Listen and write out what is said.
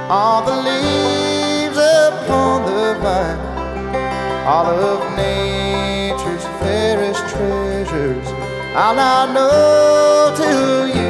all the leaves upon the vine, all of nature's fairest treasures I'll not know till you